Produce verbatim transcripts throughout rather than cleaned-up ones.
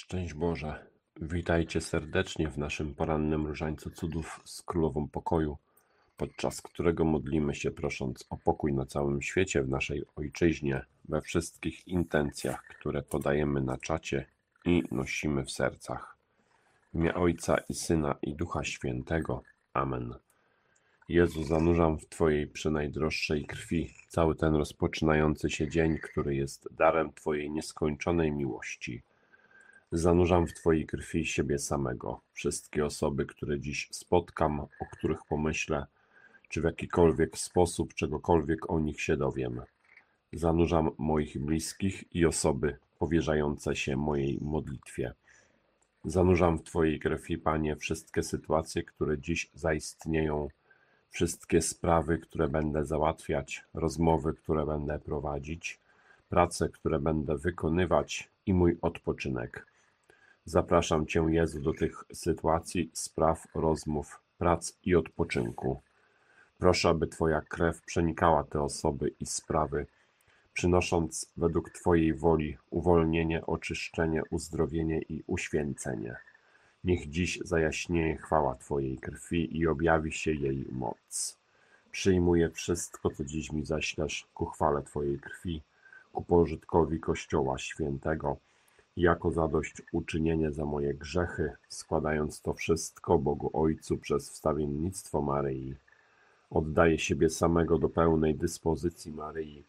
Szczęść Boże, witajcie serdecznie w naszym porannym różańcu cudów z Królową Pokoju, podczas którego modlimy się prosząc o pokój na całym świecie, w naszej ojczyźnie, we wszystkich intencjach, które podajemy na czacie i nosimy w sercach. W imię Ojca i Syna i Ducha Świętego. Amen. Jezu, zanurzam w Twojej przenajdroższej krwi cały ten rozpoczynający się dzień, który jest darem Twojej nieskończonej miłości. Zanurzam w Twojej krwi siebie samego, wszystkie osoby, które dziś spotkam, o których pomyślę, czy w jakikolwiek sposób czegokolwiek o nich się dowiem. Zanurzam moich bliskich i osoby powierzające się mojej modlitwie. Zanurzam w Twojej krwi, Panie, wszystkie sytuacje, które dziś zaistnieją, wszystkie sprawy, które będę załatwiać, rozmowy, które będę prowadzić, prace, które będę wykonywać i mój odpoczynek. Zapraszam Cię, Jezu, do tych sytuacji, spraw, rozmów, prac i odpoczynku. Proszę, aby Twoja krew przenikała te osoby i sprawy, przynosząc według Twojej woli uwolnienie, oczyszczenie, uzdrowienie i uświęcenie. Niech dziś zajaśnieje chwała Twojej krwi i objawi się jej moc. Przyjmuję wszystko, co dziś mi zaślesz ku chwale Twojej krwi, ku pożytkowi Kościoła Świętego, jako zadośćuczynienie za moje grzechy, składając to wszystko Bogu Ojcu przez wstawiennictwo Maryi. Oddaję siebie samego do pełnej dyspozycji Maryi,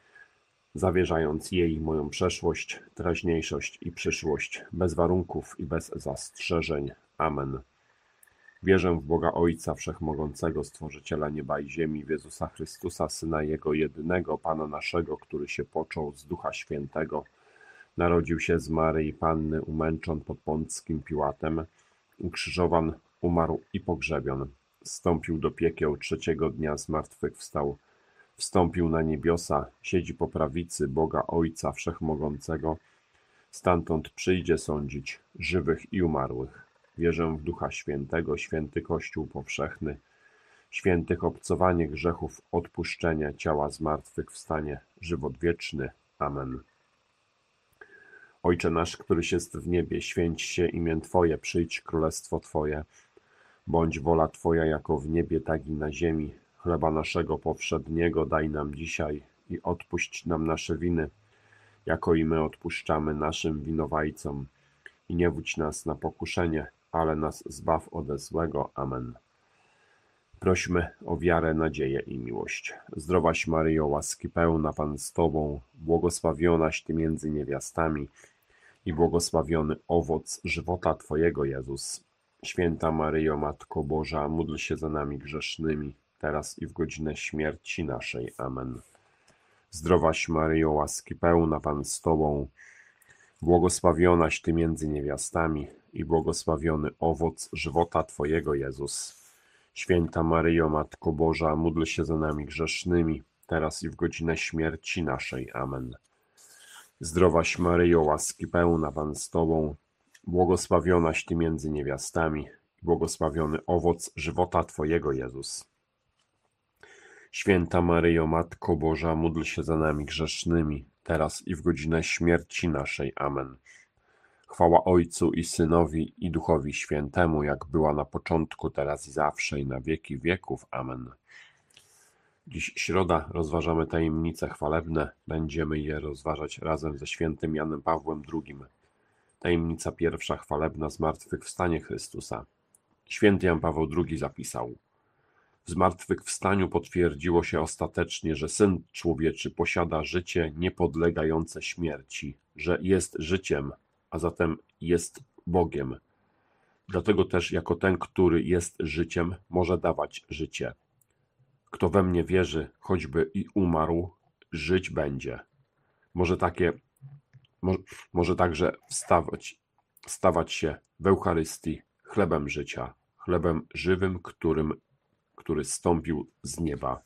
zawierzając jej moją przeszłość, teraźniejszość i przyszłość, bez warunków i bez zastrzeżeń. Amen. Wierzę w Boga Ojca Wszechmogącego, Stworzyciela nieba i ziemi, w Jezusa Chrystusa, Syna Jego jedynego, Pana naszego, który się począł z Ducha Świętego, narodził się z Maryi Panny, umęczon pod Pąckim Piłatem, ukrzyżowan, umarł i pogrzebion. Zstąpił do piekieł, trzeciego dnia zmartwychwstał. Wstąpił na niebiosa, siedzi po prawicy Boga Ojca Wszechmogącego. Stamtąd przyjdzie sądzić żywych i umarłych. Wierzę w Ducha Świętego, święty Kościół powszechny, świętych obcowanie grzechów, odpuszczenie ciała, zmartwychwstanie, żywot wieczny. Amen. Ojcze nasz, któryś jest w niebie, święć się imię Twoje, przyjdź królestwo Twoje. Bądź wola Twoja jako w niebie, tak i na ziemi. Chleba naszego powszedniego daj nam dzisiaj i odpuść nam nasze winy, jako i my odpuszczamy naszym winowajcom. I nie wódź nas na pokuszenie, ale nas zbaw ode złego. Amen. Prośmy o wiarę, nadzieję i miłość. Zdrowaś Maryjo, łaski pełna, Pan z Tobą, błogosławionaś Ty między niewiastami i błogosławiony owoc żywota Twojego, Jezus. Święta Maryjo, Matko Boża, módl się za nami grzesznymi, teraz i w godzinę śmierci naszej. Amen. Zdrowaś Maryjo, łaski pełna, Pan z Tobą, błogosławionaś Ty między niewiastami i błogosławiony owoc żywota Twojego, Jezus. Święta Maryjo, Matko Boża, módl się za nami grzesznymi, teraz i w godzinę śmierci naszej. Amen. Zdrowaś Maryjo, łaski pełna, Pan z Tobą, błogosławionaś Ty między niewiastami i błogosławiony owoc żywota Twojego, Jezus. Święta Maryjo, Matko Boża, módl się za nami grzesznymi, teraz i w godzinę śmierci naszej. Amen. Chwała Ojcu i Synowi i Duchowi Świętemu, jak była na początku, teraz i zawsze, i na wieki wieków. Amen. Dziś środa, rozważamy tajemnice chwalebne. Będziemy je rozważać razem ze świętym Janem Pawłem drugim. Tajemnica pierwsza, chwalebna, zmartwychwstanie Chrystusa. Święty Jan Paweł drugi zapisał: w zmartwychwstaniu potwierdziło się ostatecznie, że Syn Człowieczy posiada życie niepodlegające śmierci, że jest życiem, a zatem jest Bogiem. Dlatego też jako ten, który jest życiem, może dawać życie. Kto we mnie wierzy, choćby i umarł, żyć będzie. Może takie, może, może także wstawać, stawać się w Eucharystii chlebem życia, chlebem żywym, którym, który zstąpił z nieba.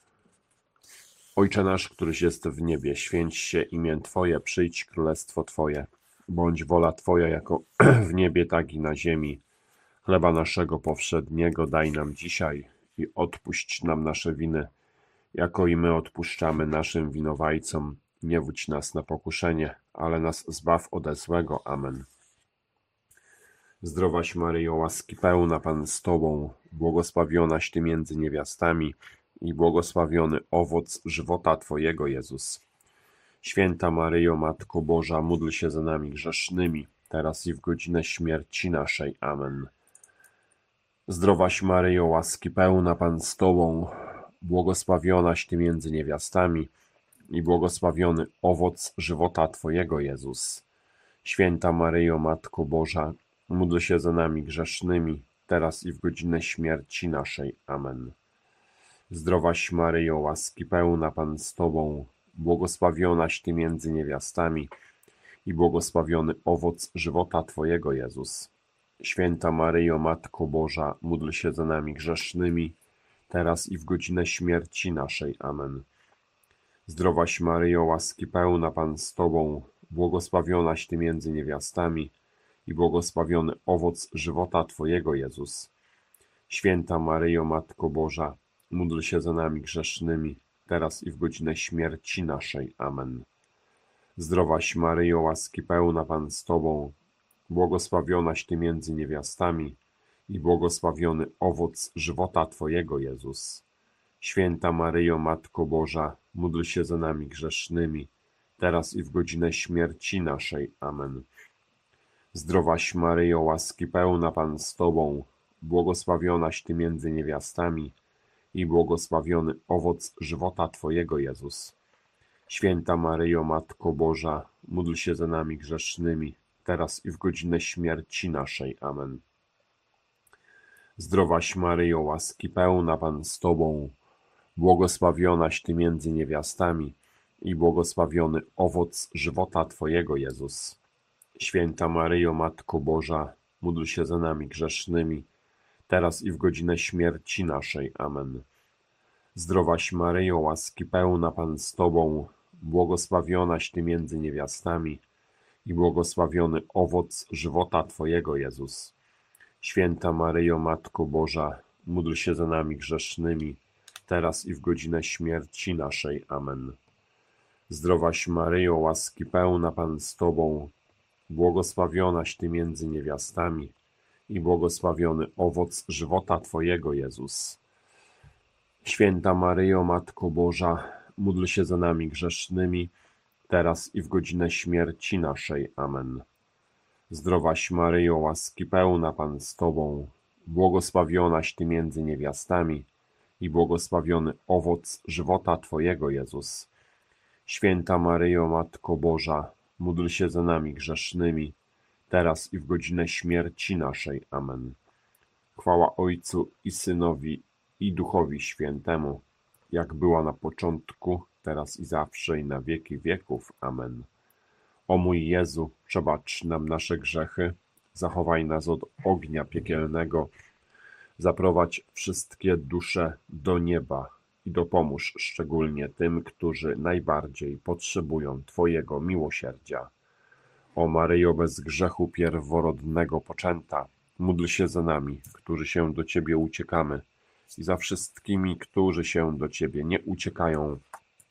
Ojcze nasz, któryś jest w niebie, święć się imię Twoje, przyjdź królestwo Twoje. Bądź wola Twoja jako w niebie, tak i na ziemi. Chleba naszego powszedniego daj nam dzisiaj i odpuść nam nasze winy, jako i my odpuszczamy naszym winowajcom. Nie wódź nas na pokuszenie, ale nas zbaw ode złego. Amen. Zdrowaś Maryjo, łaski pełna, Pan z Tobą, błogosławionaś Ty między niewiastami i błogosławiony owoc żywota Twojego, Jezus. Święta Maryjo, Matko Boża, módl się za nami grzesznymi, teraz i w godzinę śmierci naszej. Amen. Zdrowaś Maryjo, łaski pełna, Pan z Tobą, błogosławionaś Ty między niewiastami i błogosławiony owoc żywota Twojego, Jezus. Święta Maryjo, Matko Boża, módl się za nami grzesznymi, teraz i w godzinę śmierci naszej. Amen. Zdrowaś Maryjo, łaski pełna, Pan z Tobą, błogosławionaś Ty między niewiastami i błogosławiony owoc żywota Twojego, Jezus. Święta Maryjo, Matko Boża, módl się za nami grzesznymi, teraz i w godzinę śmierci naszej. Amen. Zdrowaś Maryjo, łaski pełna, Pan z Tobą, błogosławionaś Ty między niewiastami i błogosławiony owoc żywota Twojego, Jezus. Święta Maryjo, Matko Boża, módl się za nami grzesznymi, teraz i w godzinę śmierci naszej. Amen. Zdrowaś Maryjo, łaski pełna, Pan z Tobą, błogosławionaś Ty między niewiastami i błogosławiony owoc żywota Twojego, Jezus. Święta Maryjo, Matko Boża, módl się za nami grzesznymi, teraz i w godzinę śmierci naszej. Amen. Zdrowaś Maryjo, łaski pełna, Pan z Tobą, błogosławionaś Ty między niewiastami i błogosławiony owoc żywota Twojego, Jezus. Święta Maryjo, Matko Boża, módl się za nami grzesznymi, teraz i w godzinę śmierci naszej. Amen. Zdrowaś Maryjo, łaski pełna, Pan z Tobą, błogosławionaś Ty między niewiastami i błogosławiony owoc żywota Twojego, Jezus. Święta Maryjo, Matko Boża, módl się za nami grzesznymi, teraz i w godzinę śmierci naszej. Amen. Zdrowaś Maryjo, łaski pełna, Pan z Tobą, błogosławionaś Ty między niewiastami i błogosławiony owoc żywota Twojego, Jezus. Święta Maryjo, Matko Boża, módl się za nami grzesznymi, teraz i w godzinę śmierci naszej. Amen. Zdrowaś Maryjo, łaski pełna, Pan z Tobą, błogosławionaś Ty między niewiastami i błogosławiony owoc żywota Twojego, Jezus. Święta Maryjo, Matko Boża, módl się za nami grzesznymi, teraz i w godzinę śmierci naszej. Amen. Zdrowaś Maryjo, łaski pełna, Pan z Tobą, błogosławionaś Ty między niewiastami i błogosławiony owoc żywota Twojego, Jezus. Święta Maryjo, Matko Boża, módl się za nami grzesznymi, teraz i w godzinę śmierci naszej. Amen. Chwała Ojcu i Synowi i Duchowi Świętemu, jak była na początku, teraz i zawsze i na wieki wieków. Amen. O mój Jezu, przebacz nam nasze grzechy, zachowaj nas od ognia piekielnego, zaprowadź wszystkie dusze do nieba i dopomóż szczególnie tym, którzy najbardziej potrzebują Twojego miłosierdzia. O Maryjo, bez grzechu pierworodnego poczęta, módl się za nami, którzy się do Ciebie uciekamy, i za wszystkimi, którzy się do Ciebie nie uciekają,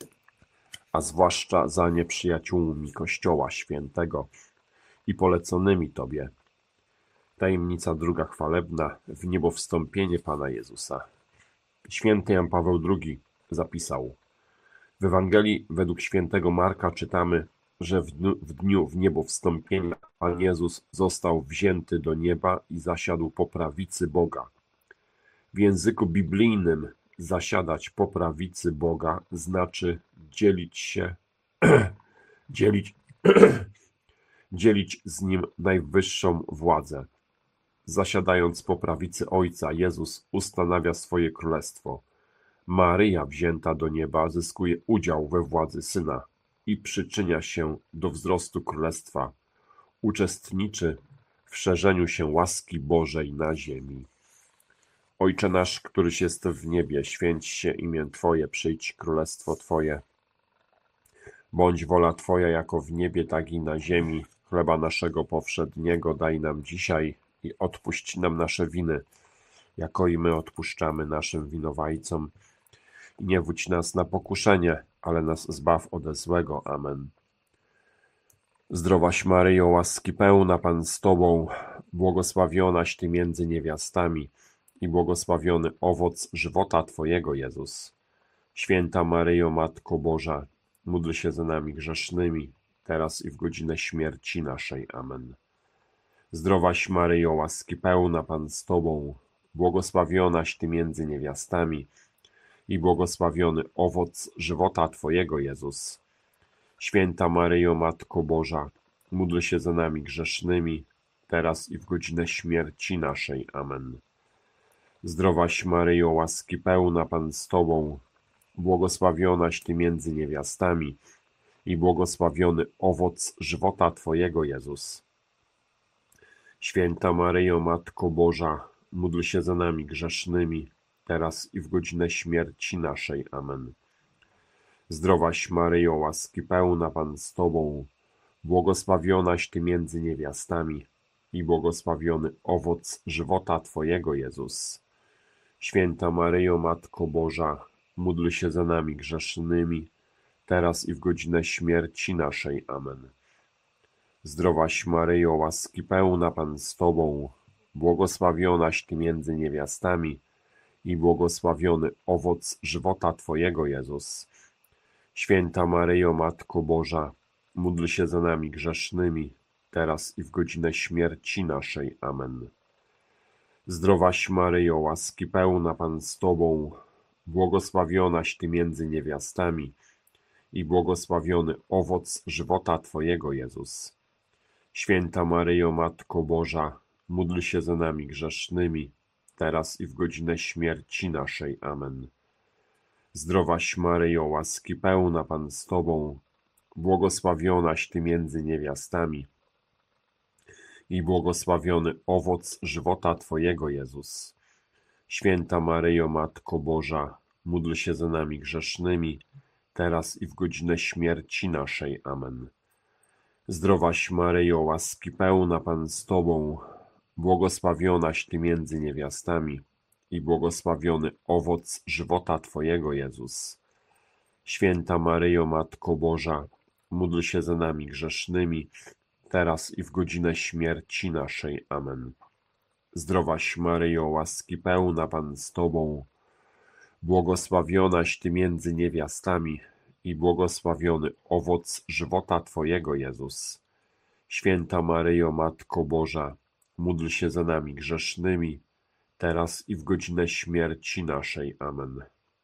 a zwłaszcza za nieprzyjaciółmi Kościoła Świętego i poleconymi Tobie. Tajemnica druga chwalebna, w niebo wstąpienie Pana Jezusa. Święty Jan Paweł drugi zapisał: w Ewangelii według świętego Marka czytamy, że w dniu, w dniu w niebo wstąpienia Pan Jezus został wzięty do nieba i zasiadł po prawicy Boga. W języku biblijnym zasiadać po prawicy Boga znaczy dzielić się, dzielić, dzielić z Nim najwyższą władzę. Zasiadając po prawicy Ojca, Jezus ustanawia swoje królestwo. Maryja, wzięta do nieba, zyskuje udział we władzy Syna i przyczynia się do wzrostu królestwa. Uczestniczy w szerzeniu się łaski Bożej na ziemi. Ojcze nasz, któryś jest w niebie, święć się imię Twoje, przyjdź królestwo Twoje. Bądź wola Twoja jako w niebie, tak i na ziemi. Chleba naszego powszedniego daj nam dzisiaj i odpuść nam nasze winy, jako i my odpuszczamy naszym winowajcom. I nie wódź nas na pokuszenie, ale nas zbaw ode złego. Amen. Zdrowaś Maryjo, łaski pełna, Pan z Tobą, błogosławionaś Ty między niewiastami i błogosławiony owoc żywota Twojego, Jezus. Święta Maryjo, Matko Boża, módl się za nami grzesznymi, teraz i w godzinę śmierci naszej. Amen. Zdrowaś Maryjo, łaski pełna, Pan z Tobą, błogosławionaś Ty między niewiastami i błogosławiony owoc żywota Twojego, Jezus. Święta Maryjo, Matko Boża, módl się za nami grzesznymi, teraz i w godzinę śmierci naszej. Amen. Zdrowaś Maryjo, łaski pełna, Pan z Tobą, błogosławionaś Ty między niewiastami i błogosławiony owoc żywota Twojego, Jezus. Święta Maryjo, Matko Boża, módl się za nami grzesznymi, teraz i w godzinę śmierci naszej. Amen. Zdrowaś Maryjo, łaski pełna, Pan z Tobą, błogosławionaś Ty między niewiastami i błogosławiony owoc żywota Twojego, Jezus. Święta Maryjo, Matko Boża, módl się za nami grzesznymi, teraz i w godzinę śmierci naszej. Amen. Zdrowaś Maryjo, łaski pełna, Pan z Tobą, błogosławionaś Ty między niewiastami i błogosławiony owoc żywota Twojego, Jezus. Święta Maryjo, Matko Boża, módl się za nami grzesznymi, teraz i w godzinę śmierci naszej. Amen. Zdrowaś Maryjo, łaski pełna, Pan z Tobą, błogosławionaś Ty między niewiastami i błogosławiony owoc żywota Twojego, Jezus. Święta Maryjo, Matko Boża, módl się za nami grzesznymi, teraz i w godzinę śmierci naszej. Amen. Zdrowaś Maryjo, łaski pełna, Pan z Tobą, błogosławionaś Ty między niewiastami i błogosławiony owoc żywota Twojego, Jezus. Święta Maryjo, Matko Boża, módl się za nami grzesznymi, teraz i w godzinę śmierci naszej. Amen. Zdrowaś Maryjo, łaski pełna, Pan z Tobą, błogosławionaś Ty między niewiastami i błogosławiony owoc żywota Twojego, Jezus. Święta Maryjo, Matko Boża, módl się za nami grzesznymi, teraz i w godzinę śmierci naszej. Amen. Zdrowaś Maryjo, łaski pełna, Pan z Tobą, błogosławionaś Ty między niewiastami i błogosławiony owoc żywota Twojego, Jezus. Święta Maryjo, Matko Boża, módl się za nami grzesznymi, teraz i w godzinę śmierci naszej. Amen.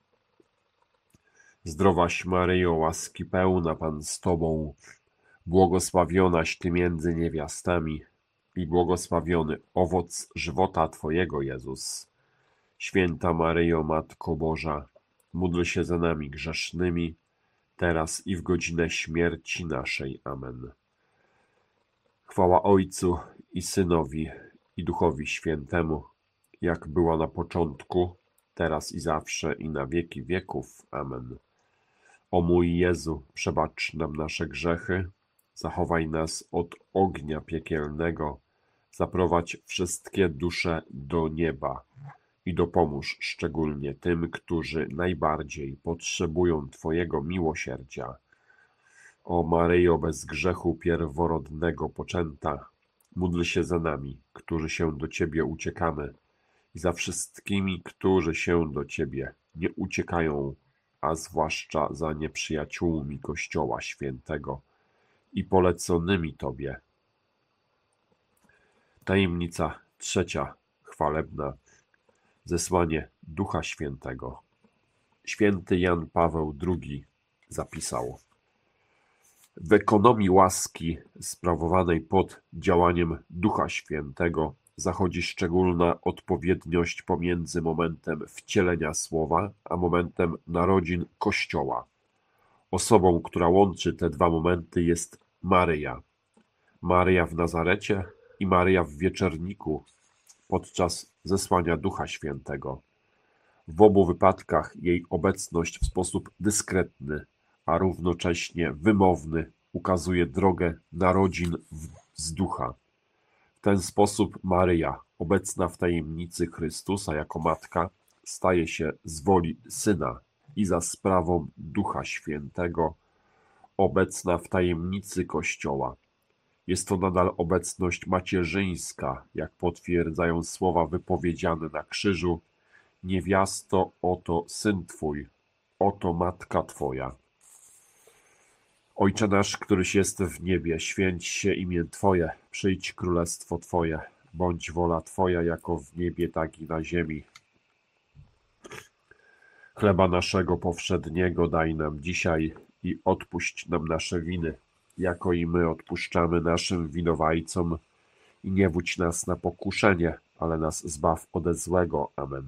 Zdrowaś Maryjo, łaski pełna, Pan z Tobą, błogosławionaś Ty między niewiastami i błogosławiony owoc żywota Twojego, Jezus. Święta Maryjo, Matko Boża, módl się za nami grzesznymi, teraz i w godzinę śmierci naszej. Amen. Chwała Ojcu i Synowi i Duchowi Świętemu, jak była na początku, teraz i zawsze i na wieki wieków. Amen. O mój Jezu, przebacz nam nasze grzechy, zachowaj nas od ognia piekielnego, zaprowadź wszystkie dusze do nieba i dopomóż szczególnie tym, którzy najbardziej potrzebują Twojego miłosierdzia. O Maryjo, bez grzechu pierworodnego poczęta, módl się za nami, którzy się do Ciebie uciekamy, i za wszystkimi, którzy się do Ciebie nie uciekają, a zwłaszcza za nieprzyjaciółmi Kościoła Świętego i poleconymi Tobie. Tajemnica trzecia, chwalebna, zesłanie Ducha Świętego. Święty Jan Paweł drugi zapisał: w ekonomii łaski sprawowanej pod działaniem Ducha Świętego zachodzi szczególna odpowiedniość pomiędzy momentem wcielenia słowa a momentem narodzin Kościoła. Osobą, która łączy te dwa momenty, jest Maryja. Maryja w Nazarecie i Maryja w Wieczerniku podczas zesłania Ducha Świętego. W obu wypadkach jej obecność w sposób dyskretny, a równocześnie wymowny ukazuje drogę narodzin z Ducha. W ten sposób Maryja, obecna w tajemnicy Chrystusa jako matka, staje się z woli Syna i za sprawą Ducha Świętego obecna w tajemnicy Kościoła, Jest to nadal obecność macierzyńska, jak potwierdzają słowa wypowiedziane na krzyżu: niewiasto, oto syn Twój, oto matka Twoja. Ojcze nasz, któryś jest w niebie, święć się imię Twoje, przyjdź królestwo Twoje, bądź wola Twoja jako w niebie, tak i na ziemi. Chleba naszego powszedniego daj nam dzisiaj i odpuść nam nasze winy, jako i my odpuszczamy naszym winowajcom. I nie wódź nas na pokuszenie, ale nas zbaw ode złego. Amen.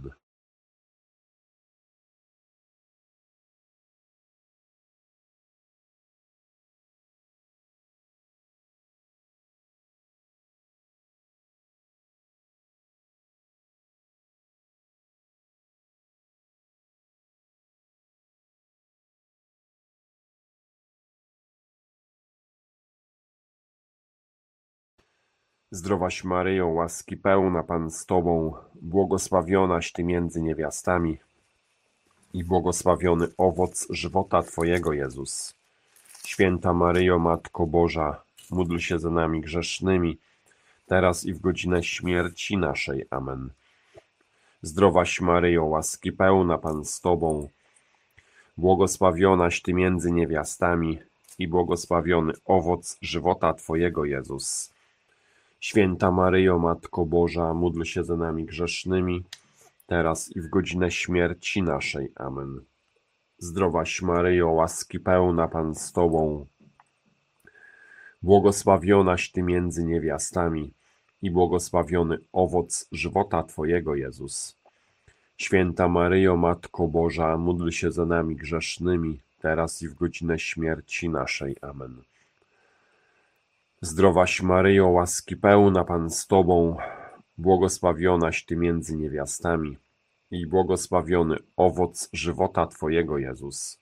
Zdrowaś Maryjo, łaski pełna, Pan z Tobą, błogosławionaś Ty między niewiastami i błogosławiony owoc żywota Twojego, Jezus. Święta Maryjo, Matko Boża, módl się za nami grzesznymi, teraz i w godzinę śmierci naszej. Amen. Zdrowaś Maryjo, łaski pełna, Pan z Tobą, błogosławionaś Ty między niewiastami i błogosławiony owoc żywota Twojego, Jezus. Święta Maryjo, Matko Boża, módl się za nami grzesznymi, teraz i w godzinę śmierci naszej. Amen. Zdrowaś Maryjo, łaski pełna, Pan z Tobą, błogosławionaś Ty między niewiastami i błogosławiony owoc żywota Twojego, Jezus. Święta Maryjo, Matko Boża, módl się za nami grzesznymi, teraz i w godzinę śmierci naszej. Amen. Zdrowaś Maryjo, łaski pełna, Pan z Tobą, błogosławionaś Ty między niewiastami i błogosławiony owoc żywota Twojego, Jezus.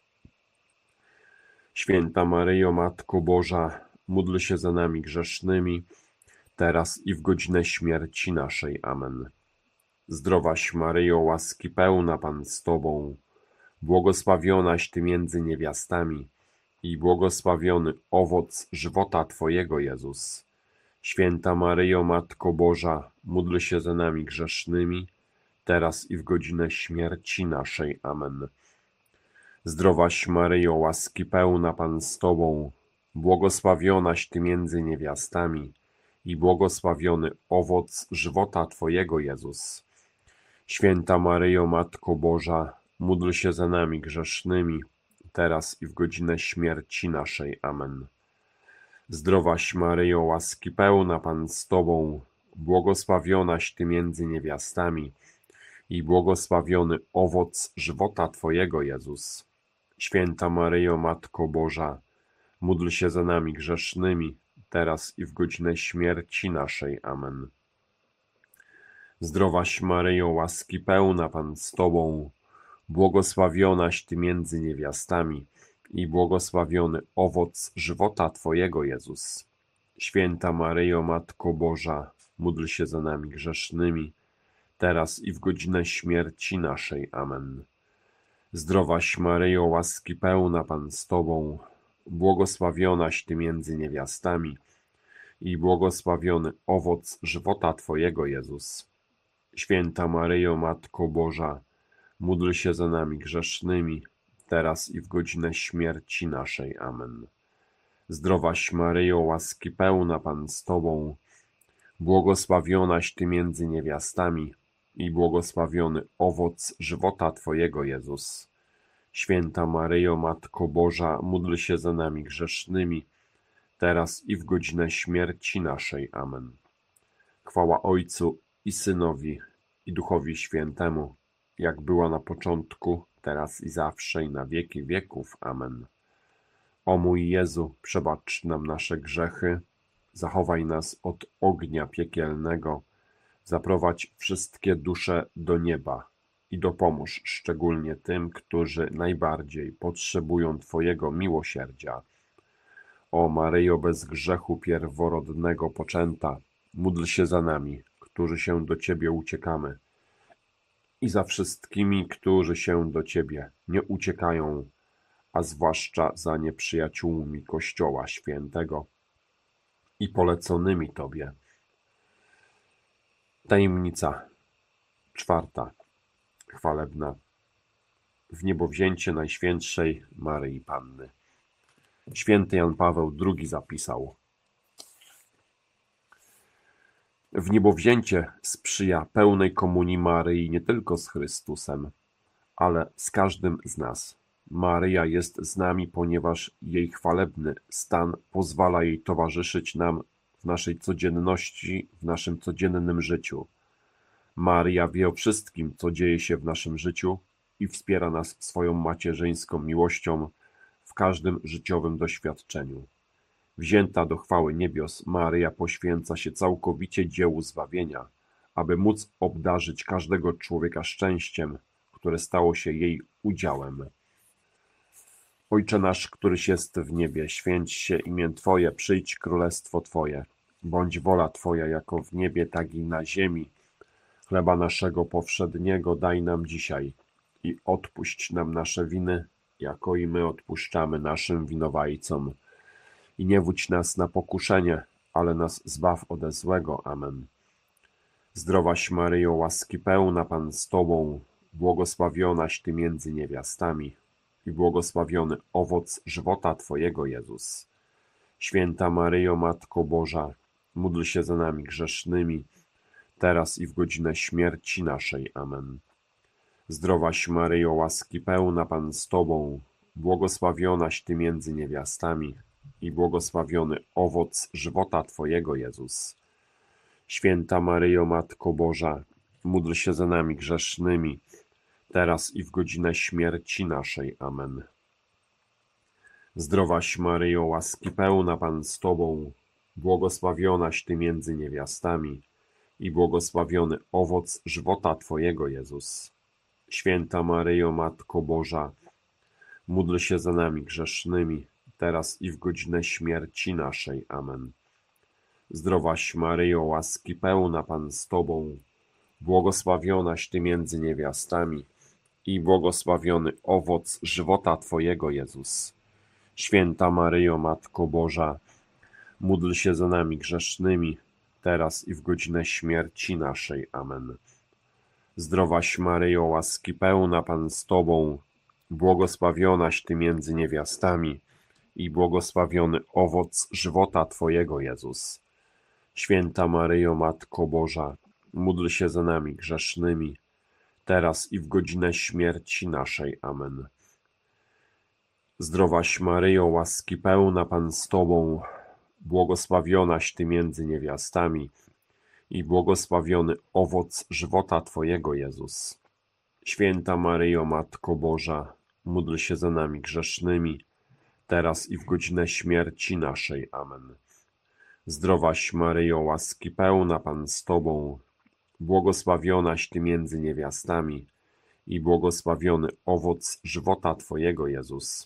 Święta Maryjo, Matko Boża, módl się za nami grzesznymi, teraz i w godzinę śmierci naszej. Amen. Zdrowaś Maryjo, łaski pełna, Pan z Tobą, błogosławionaś Ty między niewiastami i błogosławiony owoc żywota Twojego, Jezus. Święta Maryjo, Matko Boża, módl się za nami grzesznymi, teraz i w godzinę śmierci naszej. Amen. Zdrowaś Maryjo, łaski pełna, Pan z Tobą, błogosławionaś Ty między niewiastami i błogosławiony owoc żywota Twojego, Jezus. Święta Maryjo, Matko Boża, módl się za nami grzesznymi, teraz i w godzinę śmierci naszej. Amen. Zdrowaś Maryjo, łaski pełna, Pan z Tobą, błogosławionaś Ty między niewiastami i błogosławiony owoc żywota Twojego, Jezus. Święta Maryjo, Matko Boża, módl się za nami grzesznymi, teraz i w godzinę śmierci naszej. Amen. Zdrowaś Maryjo, łaski pełna, Pan z Tobą, błogosławionaś Ty między niewiastami i błogosławiony owoc żywota Twojego, Jezus. Święta Maryjo, Matko Boża, módl się za nami grzesznymi, teraz i w godzinę śmierci naszej. Amen. Zdrowaś Maryjo, łaski pełna, Pan z Tobą, błogosławionaś Ty między niewiastami i błogosławiony owoc żywota Twojego, Jezus. Święta Maryjo, Matko Boża, módl się za nami grzesznymi, teraz i w godzinę śmierci naszej. Amen. Zdrowaś Maryjo, łaski pełna, Pan z Tobą, błogosławionaś Ty między niewiastami i błogosławiony owoc żywota Twojego, Jezus. Święta Maryjo, Matko Boża, módl się za nami grzesznymi, teraz i w godzinę śmierci naszej. Amen. Chwała Ojcu i Synowi, i Duchowi Świętemu, jak była na początku, teraz i zawsze, i na wieki wieków. Amen. O mój Jezu, przebacz nam nasze grzechy, zachowaj nas od ognia piekielnego, zaprowadź wszystkie dusze do nieba i dopomóż szczególnie tym, którzy najbardziej potrzebują Twojego miłosierdzia. O Maryjo, bez grzechu pierworodnego poczęta, módl się za nami, którzy się do Ciebie uciekamy, i za wszystkimi, którzy się do Ciebie nie uciekają, a zwłaszcza za nieprzyjaciółmi Kościoła Świętego i poleconymi Tobie. Tajemnica czwarta, chwalebna. Wniebowzięcie Najświętszej Maryi Panny. Święty Jan Paweł drugi zapisał: Wniebowzięcie sprzyja pełnej komunii Maryi nie tylko z Chrystusem, ale z każdym z nas. Maryja jest z nami, ponieważ jej chwalebny stan pozwala jej towarzyszyć nam w naszej codzienności, w naszym codziennym życiu. Maryja wie o wszystkim, co dzieje się w naszym życiu i wspiera nas swoją macierzyńską miłością w każdym życiowym doświadczeniu. Wzięta do chwały niebios, Maryja poświęca się całkowicie dziełu zbawienia, aby móc obdarzyć każdego człowieka szczęściem, które stało się jej udziałem. Ojcze nasz, któryś jest w niebie, święć się imię Twoje, przyjdź królestwo Twoje. Bądź wola Twoja jako w niebie, tak i na ziemi. Chleba naszego powszedniego daj nam dzisiaj i odpuść nam nasze winy, jako i my odpuszczamy naszym winowajcom. I nie wódź nas na pokuszenie, ale nas zbaw ode złego. Amen. Zdrowaś Maryjo, łaski pełna, Pan z Tobą, błogosławionaś Ty między niewiastami i błogosławiony owoc żywota Twojego, Jezus. Święta Maryjo, Matko Boża, módl się za nami grzesznymi, teraz i w godzinę śmierci naszej. Amen. Zdrowaś Maryjo, łaski pełna, Pan z Tobą, błogosławionaś Ty między niewiastami i błogosławiony owoc żywota Twojego, Jezus. Święta Maryjo, Matko Boża, módl się za nami grzesznymi, teraz i w godzinę śmierci naszej. Amen. Zdrowaś Maryjo, łaski pełna, Pan z Tobą, błogosławionaś Ty między niewiastami i błogosławiony owoc żywota Twojego, Jezus. Święta Maryjo, Matko Boża, módl się za nami grzesznymi, teraz i w godzinę śmierci naszej. Amen. Zdrowaś Maryjo, łaski pełna, Pan z Tobą, błogosławionaś Ty między niewiastami i błogosławiony owoc żywota Twojego, Jezus. Święta Maryjo, Matko Boża, módl się za nami grzesznymi, teraz i w godzinę śmierci naszej. Amen. Zdrowaś Maryjo, łaski pełna, Pan z Tobą, błogosławionaś Ty między niewiastami i błogosławiony owoc żywota Twojego, Jezus. Święta Maryjo, Matko Boża, módl się za nami grzesznymi, teraz i w godzinę śmierci naszej. Amen. Zdrowaś Maryjo, łaski pełna, Pan z Tobą, błogosławionaś Ty między niewiastami i błogosławiony owoc żywota Twojego, Jezus. Święta Maryjo, Matko Boża, módl się za nami grzesznymi, teraz i w godzinę śmierci naszej. Amen. Zdrowaś Maryjo, łaski pełna, Pan z Tobą, błogosławionaś Ty między niewiastami i błogosławiony owoc żywota Twojego, Jezus.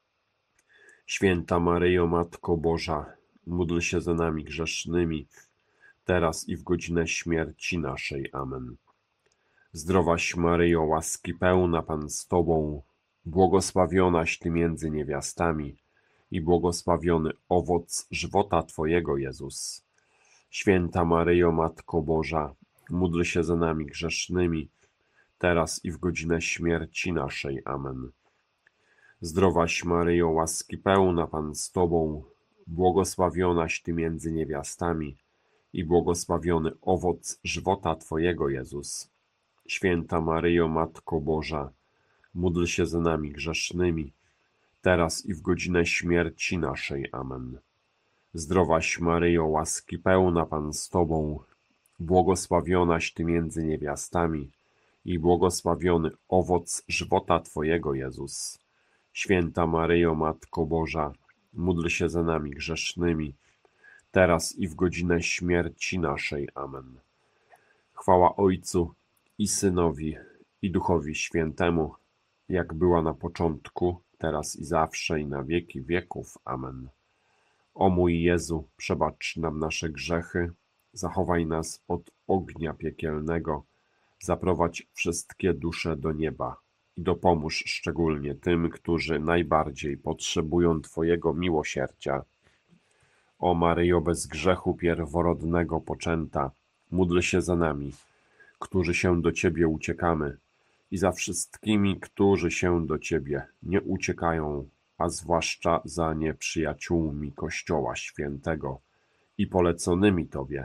Święta Maryjo, Matko Boża, módl się za nami grzesznymi, teraz i w godzinę śmierci naszej. Amen. Zdrowaś Maryjo, łaski pełna, Pan z Tobą, błogosławionaś Ty między niewiastami i błogosławiony owoc żywota Twojego, Jezus. Święta Maryjo, Matko Boża, módl się za nami grzesznymi, teraz i w godzinę śmierci naszej. Amen. Zdrowaś Maryjo, łaski pełna, Pan z Tobą, błogosławionaś Ty między niewiastami i błogosławiony owoc żywota Twojego, Jezus. Święta Maryjo, Matko Boża, módl się za nami grzesznymi, teraz i w godzinę śmierci naszej. Amen. Zdrowaś Maryjo, łaski pełna, Pan z Tobą, błogosławionaś Ty między niewiastami i błogosławiony owoc żywota Twojego, Jezus. Święta Maryjo, Matko Boża, módl się za nami grzesznymi, teraz i w godzinę śmierci naszej. Amen. Chwała Ojcu i Synowi, i Duchowi Świętemu, jak była na początku, teraz i zawsze, i na wieki wieków. Amen. O mój Jezu, przebacz nam nasze grzechy, zachowaj nas od ognia piekielnego, zaprowadź wszystkie dusze do nieba i dopomóż szczególnie tym, którzy najbardziej potrzebują Twojego miłosierdzia. O Maryjo bez grzechu pierworodnego poczęta, módl się za nami, którzy się do Ciebie uciekamy, i za wszystkimi, którzy się do Ciebie nie uciekają, a zwłaszcza za nieprzyjaciółmi Kościoła Świętego i poleconymi Tobie.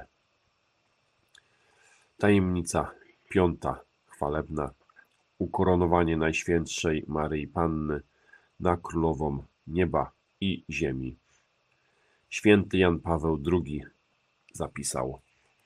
Tajemnica piąta, chwalebna. Ukoronowanie Najświętszej Maryi Panny na Królową Nieba i Ziemi. Święty Jan Paweł drugi zapisał: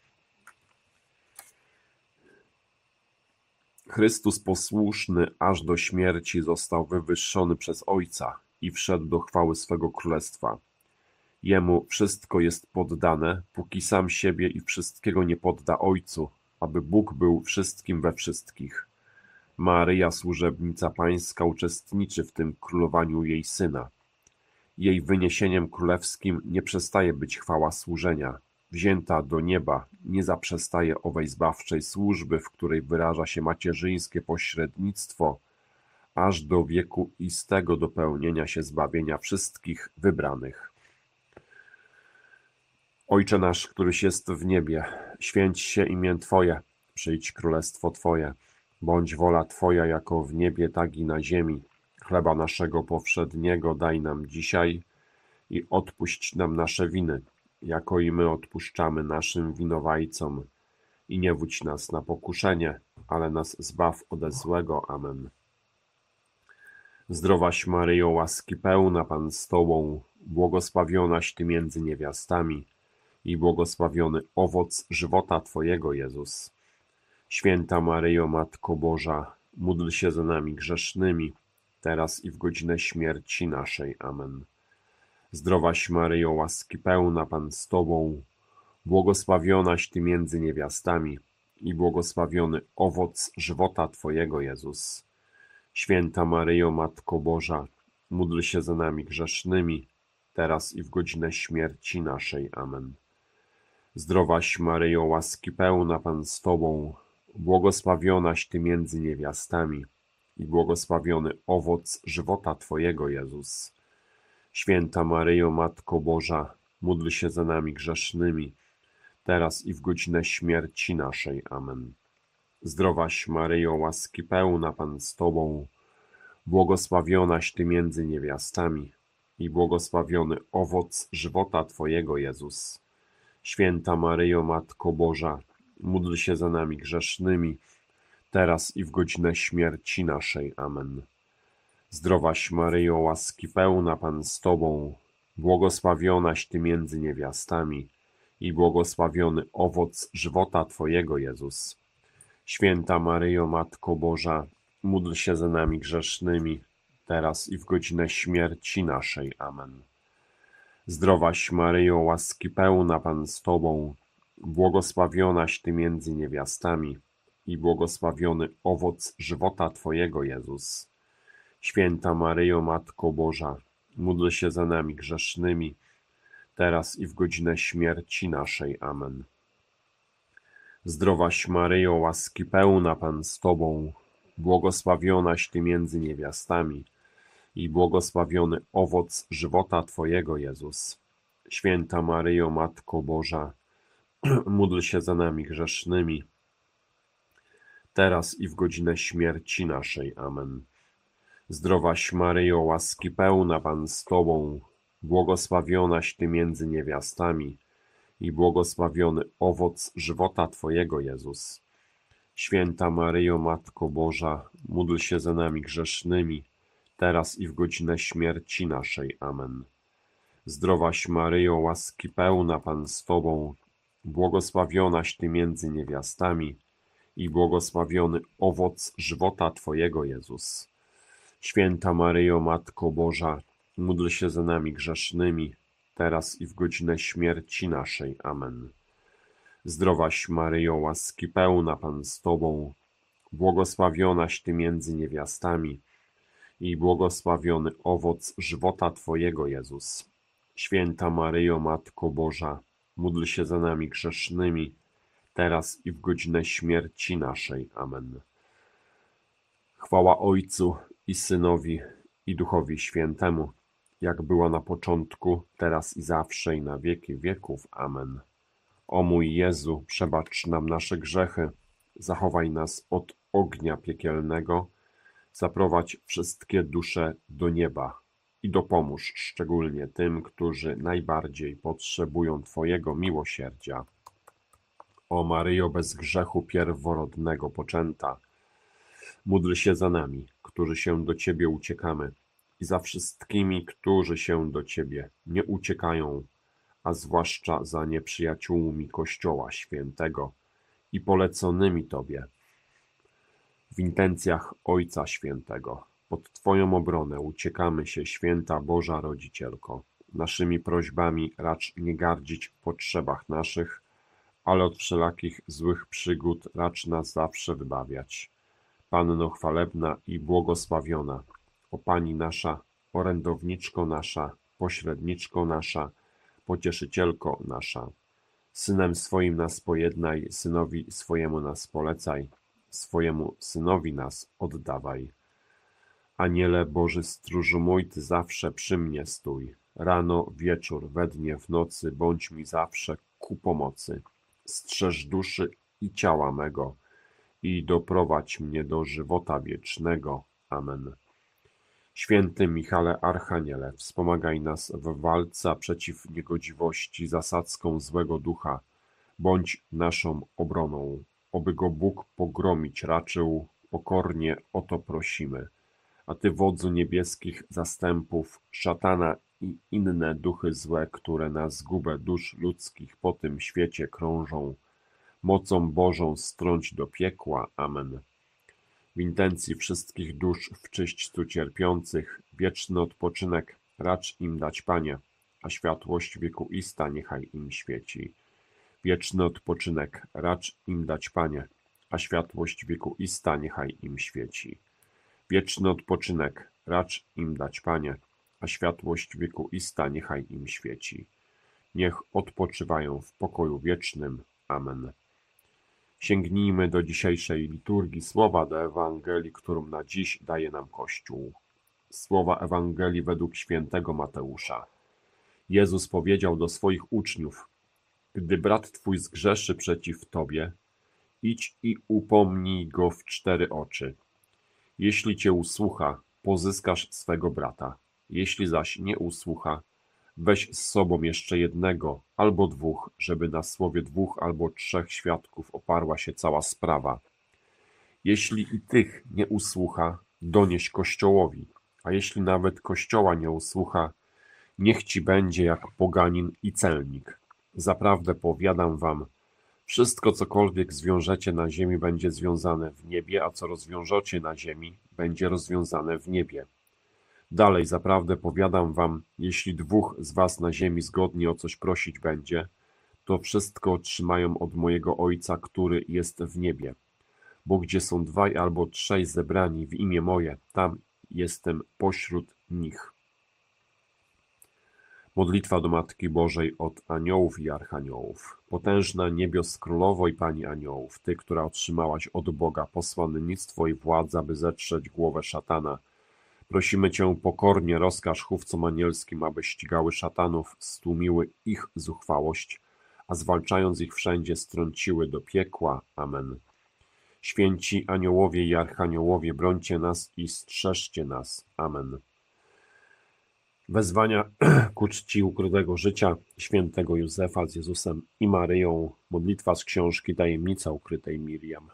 Chrystus posłuszny aż do śmierci został wywyższony przez Ojca i wszedł do chwały swego Królestwa. Jemu wszystko jest poddane, póki sam siebie i wszystkiego nie podda Ojcu, aby Bóg był wszystkim we wszystkich. Maryja, służebnica Pańska, uczestniczy w tym królowaniu jej Syna. Jej wyniesieniem królewskim nie przestaje być chwała służenia. Wzięta do nieba nie zaprzestaje owej zbawczej służby, w której wyraża się macierzyńskie pośrednictwo, aż do wieku istego dopełnienia się zbawienia wszystkich wybranych. Ojcze nasz, któryś jest w niebie, święć się imię Twoje, przyjdź królestwo Twoje, bądź wola Twoja jako w niebie, tak i na ziemi. Chleba naszego powszedniego daj nam dzisiaj i odpuść nam nasze winy, jako i my odpuszczamy naszym winowajcom. I nie wódź nas na pokuszenie, ale nas zbaw ode złego. Amen. Zdrowaś Maryjo, łaski pełna, Pan z Tobą, błogosławionaś Ty między niewiastami i błogosławiony owoc żywota Twojego, Jezus. Święta Maryjo, Matko Boża, módl się za nami grzesznymi, teraz i w godzinę śmierci naszej. Amen. Zdrowaś Maryjo, łaski pełna, Pan z Tobą, błogosławionaś Ty między niewiastami i błogosławiony owoc żywota Twojego, Jezus. Święta Maryjo, Matko Boża, módl się za nami grzesznymi, teraz i w godzinę śmierci naszej. Amen. Zdrowaś Maryjo, łaski pełna, Pan z Tobą, błogosławionaś Ty między niewiastami i błogosławiony owoc żywota Twojego, Jezus. Święta Maryjo, Matko Boża, módl się za nami grzesznymi, teraz i w godzinę śmierci naszej. Amen. Zdrowaś Maryjo, łaski pełna, Pan z Tobą, błogosławionaś Ty między niewiastami i błogosławiony owoc żywota Twojego, Jezus. Święta Maryjo, Matko Boża, módl się za nami grzesznymi, teraz i w godzinę śmierci naszej. Amen. Zdrowaś Maryjo, łaski pełna, Pan z Tobą, błogosławionaś Ty między niewiastami i błogosławiony owoc żywota Twojego, Jezus. Święta Maryjo, Matko Boża, módl się za nami grzesznymi, teraz i w godzinę śmierci naszej. Amen. Zdrowaś Maryjo, łaski pełna, Pan z Tobą, błogosławionaś Ty między niewiastami i błogosławiony owoc żywota Twojego, Jezus. Święta Maryjo, Matko Boża, módl się za nami grzesznymi, teraz i w godzinę śmierci naszej. Amen. Zdrowaś Maryjo, łaski pełna, Pan z Tobą, błogosławionaś Ty między niewiastami i błogosławiony owoc żywota Twojego, Jezus. Święta Maryjo, Matko Boża, módl się za nami grzesznymi, teraz i w godzinę śmierci naszej. Amen. Zdrowaś Maryjo, łaski pełna, Pan z Tobą, błogosławionaś Ty między niewiastami i błogosławiony owoc żywota Twojego, Jezus. Święta Maryjo, Matko Boża, módl się za nami grzesznymi, teraz i w godzinę śmierci naszej. Amen. Zdrowaś Maryjo, łaski pełna, Pan z Tobą, błogosławionaś Ty między niewiastami i błogosławiony owoc żywota Twojego, Jezus. Święta Maryjo, Matko Boża, módl się za nami grzesznymi, teraz i w godzinę śmierci naszej. Amen. Zdrowaś Maryjo, łaski pełna, Pan z Tobą, błogosławionaś Ty między niewiastami i błogosławiony owoc żywota Twojego, Jezus. Święta Maryjo, Matko Boża, módl się za nami grzesznymi, teraz i w godzinę śmierci naszej. Amen. Chwała Ojcu i Synowi, i Duchowi Świętemu, jak była na początku, teraz i zawsze i na wieki wieków. Amen. O mój Jezu, przebacz nam nasze grzechy, zachowaj nas od ognia piekielnego, zaprowadź wszystkie dusze do nieba i dopomóż szczególnie tym, którzy najbardziej potrzebują Twojego miłosierdzia. O Maryjo bez grzechu pierworodnego poczęta, módl się za nami, którzy się do Ciebie uciekamy, i za wszystkimi, którzy się do Ciebie nie uciekają, a zwłaszcza za nieprzyjaciółmi Kościoła Świętego i poleconymi Tobie. W intencjach Ojca Świętego, pod Twoją obronę uciekamy się, Święta Boża Rodzicielko. Naszymi prośbami racz nie gardzić w potrzebach naszych, ale od wszelakich złych przygód racz nas zawsze wybawiać. Panno chwalebna i błogosławiona, o Pani nasza, orędowniczko nasza, pośredniczko nasza, pocieszycielko nasza. Synem swoim nas pojednaj, synowi swojemu nas polecaj, swojemu synowi nas oddawaj. Aniele Boży stróżu mój, Ty zawsze przy mnie stój. Rano, wieczór, we dnie, w nocy, bądź mi zawsze ku pomocy. Strzeż duszy i ciała mego i doprowadź mnie do żywota wiecznego. Amen. Święty Michale Archaniele, wspomagaj nas w walce przeciw niegodziwości zasadzką złego ducha. Bądź naszą obroną, oby go Bóg pogromić raczył, pokornie o to prosimy. A Ty, wodzu niebieskich zastępów, szatana i inne duchy złe, które na zgubę dusz ludzkich po tym świecie krążą, mocą Bożą strąć do piekła. Amen. W intencji wszystkich dusz w czyśćcu cierpiących, wieczny odpoczynek racz im dać, Panie, a światłość wiekuista niechaj im świeci. Wieczny odpoczynek racz im dać, Panie, a światłość wiekuista niechaj im świeci. Wieczny odpoczynek racz im dać, Panie, a światłość wiekuista niechaj im świeci. Niech odpoczywają w pokoju wiecznym. Amen. Sięgnijmy do dzisiejszej liturgii słowa, do Ewangelii, którą na dziś daje nam Kościół. Słowa Ewangelii według świętego Mateusza. Jezus powiedział do swoich uczniów: gdy brat twój zgrzeszy przeciw tobie, idź i upomnij go w cztery oczy. Jeśli cię usłucha, pozyskasz swego brata. Jeśli zaś nie usłucha, weź z sobą jeszcze jednego albo dwóch, żeby na słowie dwóch albo trzech świadków oparła się cała sprawa. Jeśli i tych nie usłucha, donieś Kościołowi, a jeśli nawet Kościoła nie usłucha, niech ci będzie jak poganin i celnik. Zaprawdę powiadam wam, wszystko cokolwiek zwiążecie na ziemi będzie związane w niebie, a co rozwiążecie na ziemi będzie rozwiązane w niebie. Dalej, zaprawdę powiadam wam, jeśli dwóch z was na ziemi zgodnie o coś prosić będzie, to wszystko otrzymają od mojego Ojca, który jest w niebie. Bo gdzie są dwaj albo trzej zebrani w imię moje, tam jestem pośród nich. Modlitwa do Matki Bożej od aniołów i archaniołów. Potężna niebios królowo i Pani aniołów, Ty, która otrzymałaś od Boga posłannictwo i władzę, aby zetrzeć głowę szatana, prosimy Cię pokornie, rozkaż chówcom anielskim, aby ścigały szatanów, stłumiły ich zuchwałość, a zwalczając ich wszędzie strąciły do piekła. Amen. Święci aniołowie i archaniołowie, brońcie nas i strzeżcie nas. Amen. Wezwania ku czci ukrytego życia świętego Józefa z Jezusem i Maryją. Modlitwa z książki Tajemnica ukrytej Miriam.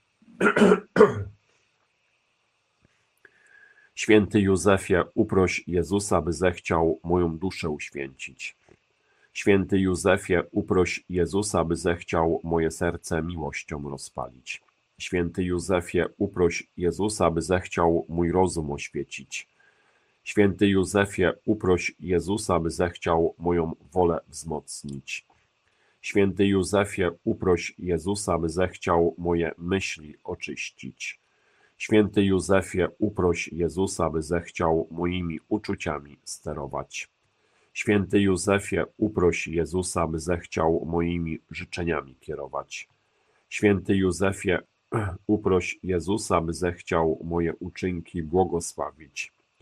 Święty Józefie, uproś Jezusa, by zechciał moją duszę uświęcić. Święty Józefie, uproś Jezusa, by zechciał moje serce miłością rozpalić. Święty Józefie, uproś Jezusa, by zechciał mój rozum oświecić. Święty Józefie, uproś Jezusa, by zechciał moją wolę wzmocnić. Święty Józefie, uproś Jezusa, by zechciał moje myśli oczyścić. Święty Józefie, uproś Jezusa, by zechciał moimi uczuciami sterować. Święty Józefie, uproś Jezusa, by zechciał moimi życzeniami kierować. Święty Józefie, uproś Jezusa, by zechciał moje uczynki błogosławić.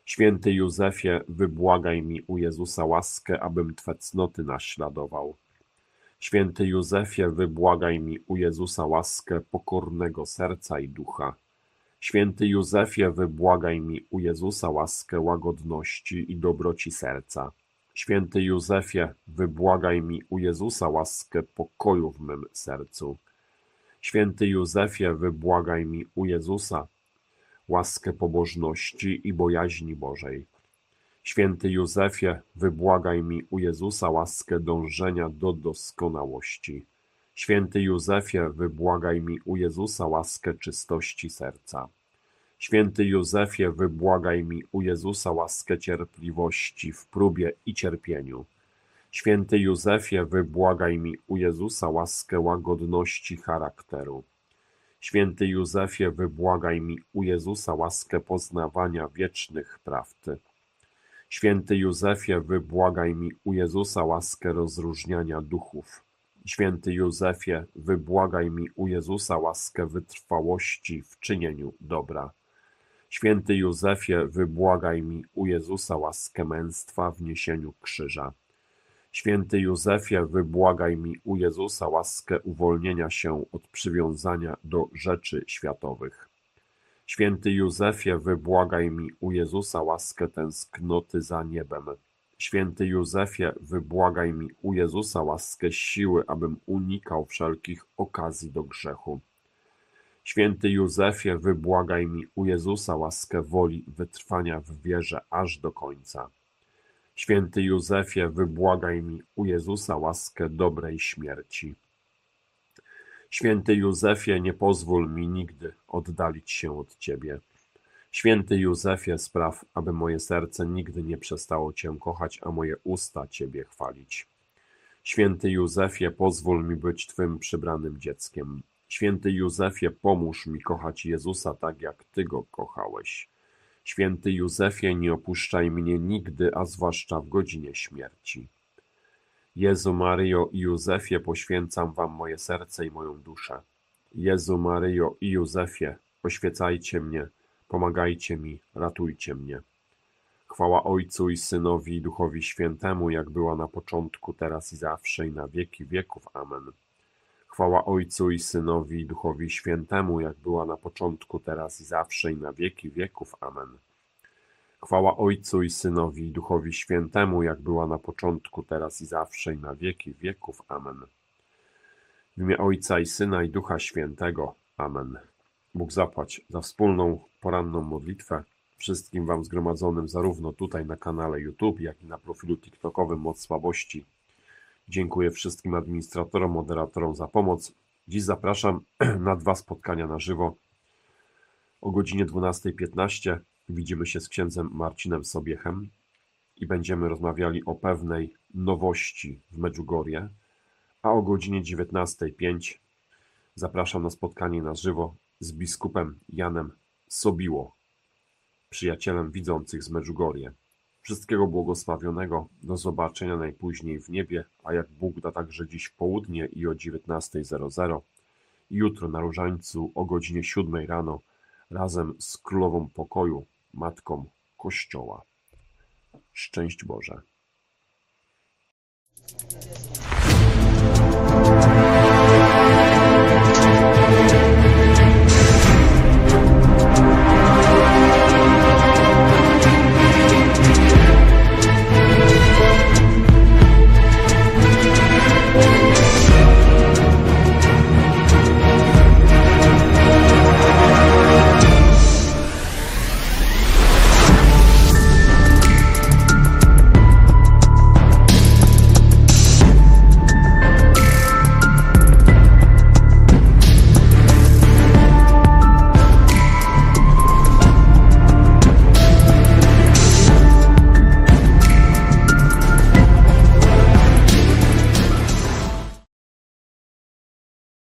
Święty Józefie, wybłagaj mi u Jezusa łaskę, abym Twe cnoty naśladował. Święty Józefie, wybłagaj mi u Jezusa łaskę pokornego serca i ducha. Święty Józefie, wybłagaj mi u Jezusa łaskę łagodności i dobroci serca. Święty Józefie, wybłagaj mi u Jezusa łaskę pokoju w mym sercu. Święty Józefie, wybłagaj mi u Jezusa łaskę pobożności i bojaźni Bożej. Święty Józefie, wybłagaj mi u Jezusa łaskę dążenia do doskonałości. Święty Józefie, wybłagaj mi u Jezusa łaskę czystości serca. Święty Józefie, wybłagaj mi u Jezusa łaskę cierpliwości w próbie i cierpieniu. Święty Józefie, wybłagaj mi u Jezusa łaskę łagodności charakteru. Święty Józefie, wybłagaj mi u Jezusa łaskę poznawania wiecznych prawd. Święty Józefie, wybłagaj mi u Jezusa łaskę rozróżniania duchów. Święty Józefie, wybłagaj mi u Jezusa łaskę wytrwałości w czynieniu dobra. Święty Józefie, wybłagaj mi u Jezusa łaskę męstwa w niesieniu krzyża. Święty Józefie, wybłagaj mi u Jezusa łaskę uwolnienia się od przywiązania do rzeczy światowych. Święty Józefie, wybłagaj mi u Jezusa łaskę tęsknoty za niebem. Święty Józefie, wybłagaj mi u Jezusa łaskę siły, abym unikał wszelkich okazji do grzechu. Święty Józefie, wybłagaj mi u Jezusa łaskę woli wytrwania w wierze aż do końca. Święty Józefie, wybłagaj mi u Jezusa łaskę dobrej śmierci. Święty Józefie, nie pozwól mi nigdy oddalić się od Ciebie. Święty Józefie, spraw, aby moje serce nigdy nie przestało Cię kochać, a moje usta Ciebie chwalić. Święty Józefie, pozwól mi być Twym przybranym dzieckiem. Święty Józefie, pomóż mi kochać Jezusa tak, jak Ty Go kochałeś. Święty Józefie, nie opuszczaj mnie nigdy, a zwłaszcza w godzinie śmierci. Jezu, Maryjo i Józefie, poświęcam Wam moje serce i moją duszę. Jezu, Maryjo i Józefie, oświecajcie mnie, pomagajcie mi, ratujcie mnie. Chwała Ojcu i Synowi i Duchowi Świętemu, jak była na początku, teraz i zawsze, i na wieki wieków. Amen. Chwała Ojcu i Synowi i Duchowi Świętemu, jak była na początku, teraz i zawsze, i na wieki wieków. Amen. Chwała Ojcu i Synowi i Duchowi Świętemu, jak była na początku, teraz i zawsze, i na wieki wieków. Amen. W imię Ojca i Syna i Ducha Świętego. Amen. Bóg zapłać za wspólną poranną modlitwę wszystkim Wam zgromadzonym zarówno tutaj na kanale YouTube, jak i na profilu TikTokowym Moc Słabości. Dziękuję wszystkim administratorom, moderatorom za pomoc. Dziś zapraszam na dwa spotkania na żywo. O godzinie dwunastej piętnaście widzimy się z księdzem Marcinem Sobiechem i będziemy rozmawiali o pewnej nowości w Medjugorje, a o godzinie dziewiętnastej pięć zapraszam na spotkanie na żywo z biskupem Janem Sobiło, przyjacielem widzących z Medjugorje. Wszystkiego błogosławionego, do zobaczenia najpóźniej w niebie, a jak Bóg da, także dziś w południe i o dziewiętnastej i jutro na Różańcu o godzinie siódmej rano razem z Królową Pokoju, Matką Kościoła. Szczęść Boże.